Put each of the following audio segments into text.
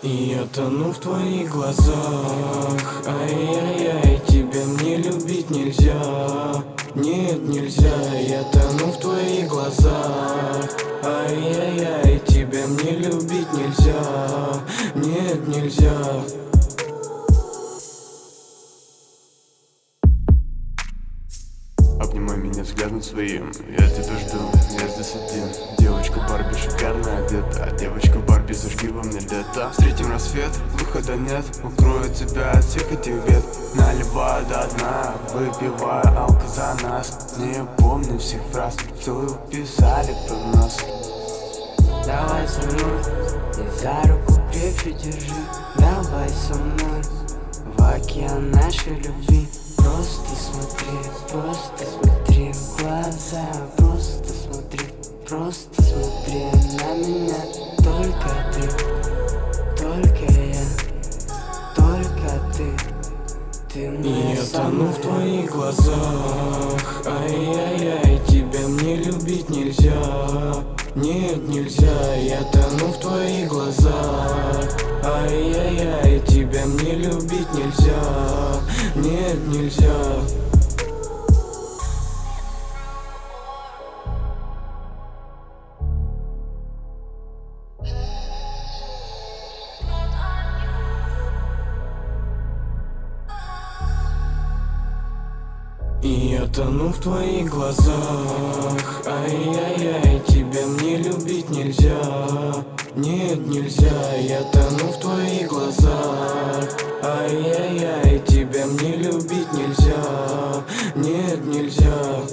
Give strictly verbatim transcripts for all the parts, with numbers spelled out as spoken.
И я тону в твоих глазах. Ай-яй-яй, тебя мне любить нельзя. Нет, нельзя, я тону в твоих глазах. Ай-яй-яй, тебя мне любить нельзя. Нет, нельзя. Обнимай меня взглядом своим, я тебя жду, я здесь один. Девочка Барби шикарно одета, а девочка Барби зажги во мне лето. Встретим рассвет, выхода нет, укрою тебя от всех этих бед. Наливаю до дна, выпиваю алко за нас. Не помню всех фраз, что писали про нас. Давай со мной, и за руку крепче держи. Давай со мной, в океан нашей любви. Просто смотри, просто смотри в глаза. Просто смотри, просто смотри на меня. Только ты, только я, только ты. Ты И моя я самая... тону в твоих глазах. Ай-яй-яй, тебя мне любить нельзя. Нет, нельзя, я тону в твоих глазах. Ай-яй-яй, тебя мне любить нельзя. Нет, нельзя. И я тону в твоих глазах. Ай-яй-яй, тебя мне любить нельзя. Нет, нельзя, я тону в твоих глазах. Ай-яй-яй, тебя мне любить нельзя. Нет, нельзя.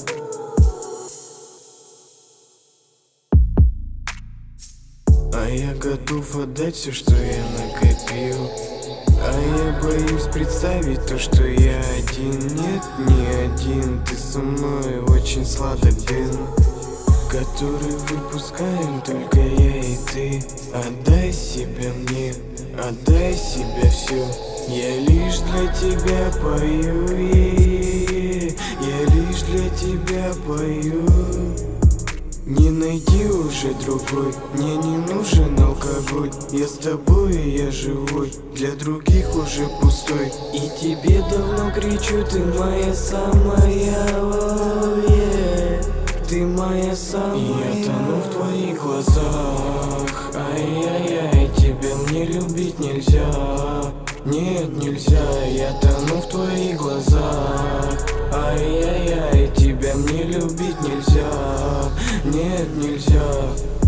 А я готов отдать все, что я накопил. А я боюсь представить то, что я один. Нет, не один, ты со мной очень сладок дым, который выпускаем только я и ты. Отдай себя мне, отдай себя все. Я лишь для тебя пою, е-е-е. Я лишь для тебя пою. Не найди уже другой, мне не нужен алкоголь. Я с тобой, и я живой, для других уже пустой. И тебе давно кричу, ты моя самая, oh, yeah. Ты моя самая. И я тону в твоих глазах. Ай-яй-яй, тебя мне любить нельзя. Нет, нельзя, я тону в твоих глазах. Ай-яй-яй, тебя мне любить нельзя. Нет, нельзя.